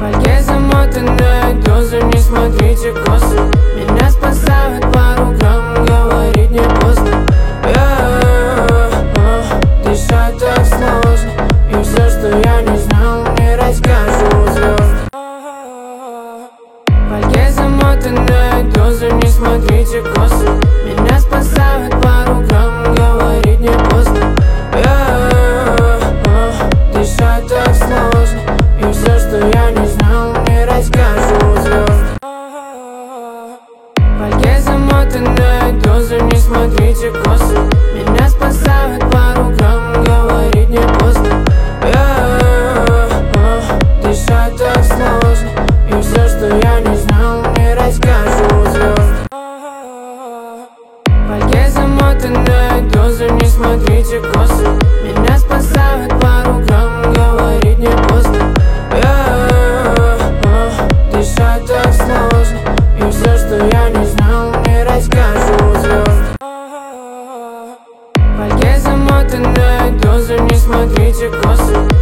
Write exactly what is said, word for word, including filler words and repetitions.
фольге замотанной дозы, не смотрите косо. Меня спасают пару грамм, говорить не поздно. Дышать так сложно, и все, что я не знал, мне расскажут звезды. Фольге замотанной дозы, не смотрите косо. Меня спасают пару грамм, говорить не поздно. Дышать так сложно, и все, что я не знал, мне расскажут звезды. Фольге замотанной дозы, не смотрите косо. Меня спасают пару грамм, говорить не поздно. Дышать так сложно, и все, что я не знал, мне расскажут звезды. Фольге замотанной дозы, не смотрите косо. Меня спасают пару грамм, говорить не поздно. Дышать так сложно, и все, что я не знал, мне расскажут звезды. Фольге замотанной дозы, не смотрите косо.